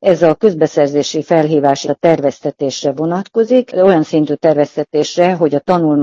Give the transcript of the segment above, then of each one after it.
Ez a közbeszerzési felhívás a terveztetésre vonatkozik, olyan szintű terveztetésre, hogy a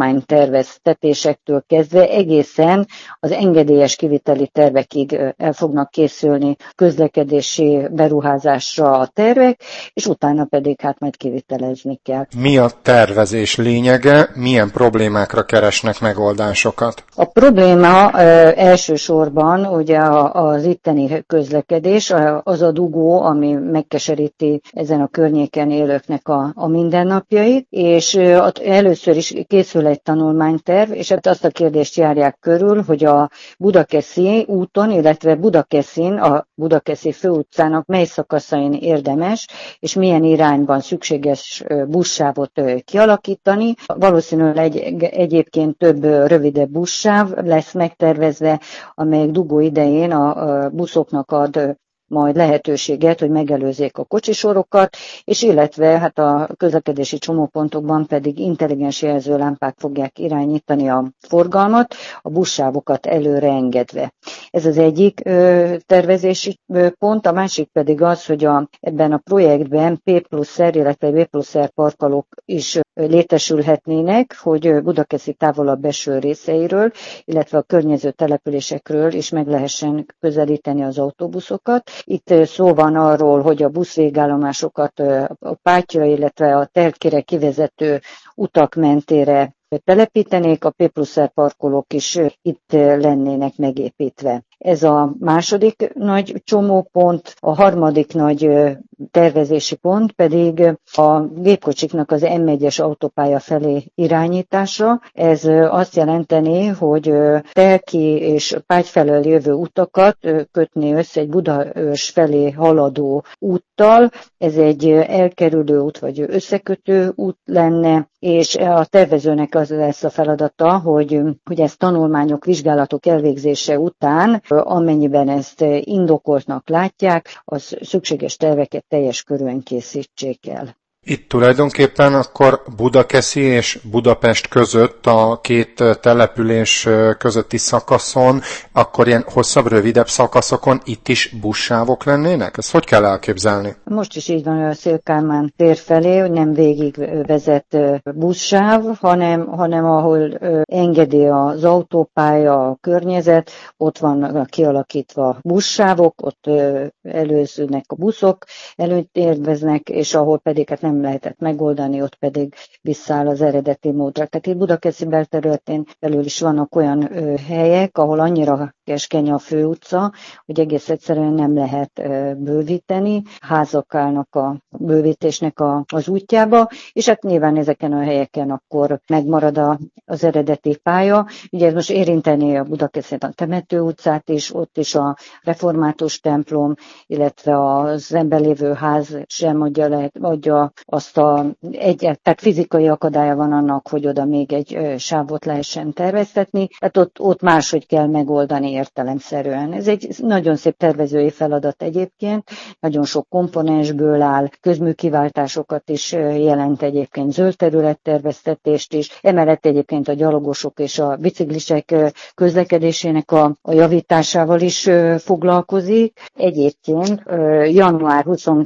tanulmányterveztetésektől kezdve egészen az engedélyes kiviteli tervekig el fognak készülni közlekedési beruházásra a tervek, és utána pedig hát majd kivitelezni kell. Mi a tervezés lényege, milyen problémákra keresnek megoldásokat? A probléma elsősorban ugye az itteni közlekedés, az a dugó, ami megkeseríti ezen a környéken élőknek a mindennapjait, és először is készül egy tanulmányterv, és azt a kérdést járják körül, hogy a Budakeszi úton, illetve Budakeszin, a Budakeszi főutcának mely szakaszain érdemes, és milyen irányban szükséges buszsávot kialakítani. Valószínűleg egyébként több rövidebb buszsáv lesz megtervezve, amelyek dugó idején a buszoknak ad majd lehetőséget, hogy megelőzzék a kocsisorokat, és illetve hát a közlekedési csomópontokban pedig intelligens jelzőlámpák fogják irányítani a forgalmat, a buszsávokat előre engedve. Ez az egyik tervezési pont, a másik pedig az, hogy ebben a projektben P+R, illetve B+R parkolók is létesülhetnének, hogy Budakeszi távolabb eső részeiről, illetve a környező településekről is meg lehessen közelíteni az autóbuszokat. Itt szó van arról, hogy a buszvégállomásokat a Pátyra, illetve a Telkire kivezető utak mentére telepítenék, a P+R parkolók is itt lennének megépítve. Ez a második nagy csomópont, a harmadik nagy tervezési pont pedig a gépkocsiknak az M1-es autópálya felé irányítása. Ez azt jelenteni, hogy Telki és Págy felől jövő utakat kötné össze egy Budaörs felé haladó úttal. Ez egy elkerülő út vagy összekötő út lenne, és a tervezőnek az lesz a feladata, hogy ezt tanulmányok, vizsgálatok elvégzése után, amennyiben ezt indokoltnak látják, az szükséges terveket teljes körűen készítsék el. Itt tulajdonképpen akkor Budakeszi és Budapest között a két település közötti szakaszon, akkor ilyen hosszabb, rövidebb szakaszokon itt is buszsávok lennének? Ezt hogy kell elképzelni? Most is így van, a Széll-Kálmán tér felé, hogy nem végig vezet buszsáv, hanem ahol engedi az autópálya, a környezet, ott van kialakítva buszsávok, ott előzőnek a buszok, előtt érveznek, és ahol pedig hát nem lehetett megoldani, ott pedig visszáll az eredeti módra. Tehát itt Budakeszi belterületén belül is vannak olyan helyek, ahol annyira keskeny a főutca, hogy egész egyszerűen nem lehet bővíteni, házak állnak a bővítésnek az útjába, és hát nyilván ezeken a helyeken akkor megmarad az eredeti pálya. Ugye ez most érinteni a Budakeszit a Temető utcát is, ott is a református templom, illetve az ebben lévő ház sem adja azt tehát fizikai akadálya van annak, hogy oda még egy sávot lehessen terveztetni, tehát ott máshogy kell megoldani értelemszerűen. Ez egy nagyon szép tervezői feladat egyébként, nagyon sok komponensből áll, közműkiváltásokat is jelent egyébként, zöld területterveztetést is, emellett egyébként a gyalogosok és a biciklisek közlekedésének a javításával is foglalkozik. Egyébként január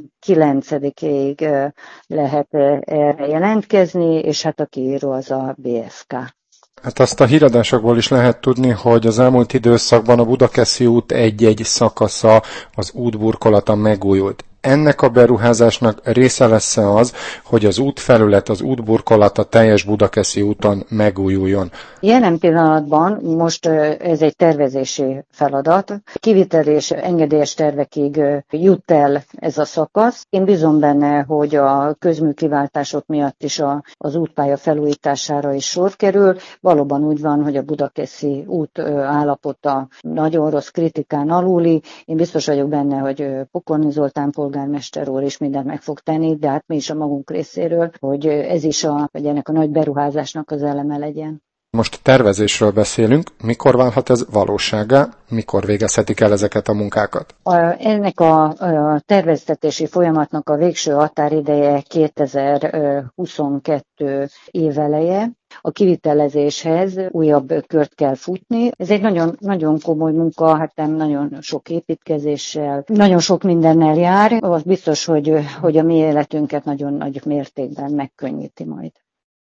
29-ig lehet erre jelentkezni, és hát a kiíró az a BFK. Hát azt a híradásokból is lehet tudni, hogy az elmúlt időszakban a Budakeszi út egy-egy szakasza, az útburkolata megújult. Ennek a beruházásnak része lesz-e az, hogy az útfelület, az útburkolat a teljes Budakeszi úton megújuljon? Jelen pillanatban most ez egy tervezési feladat. Kivitel és engedélyes tervekig jut el ez a szakasz. Én bízom benne, hogy a közműkiváltások miatt is az útpálya felújítására is sor kerül. Valóban úgy van, hogy a Budakeszi út állapota nagyon rossz, kritikán aluli. Én biztos vagyok benne, hogy Pokorni Zoltán polgármester úr is mindent meg fog tenni, de hát mi is a magunk részéről, hogy ez is hogy ennek a nagy beruházásnak az eleme legyen. Most tervezésről beszélünk, mikor válhat ez valósággá, mikor végezhetik el ezeket a munkákat? Ennek a terveztetési folyamatnak a végső határideje 2022 éveleje. a kivitelezéshez újabb kört kell futni. Ez egy nagyon, nagyon komoly munka, hát nem nagyon sok építkezéssel, nagyon sok mindennel jár. Az biztos, hogy a mi életünket nagyon nagy mértékben megkönnyíti majd.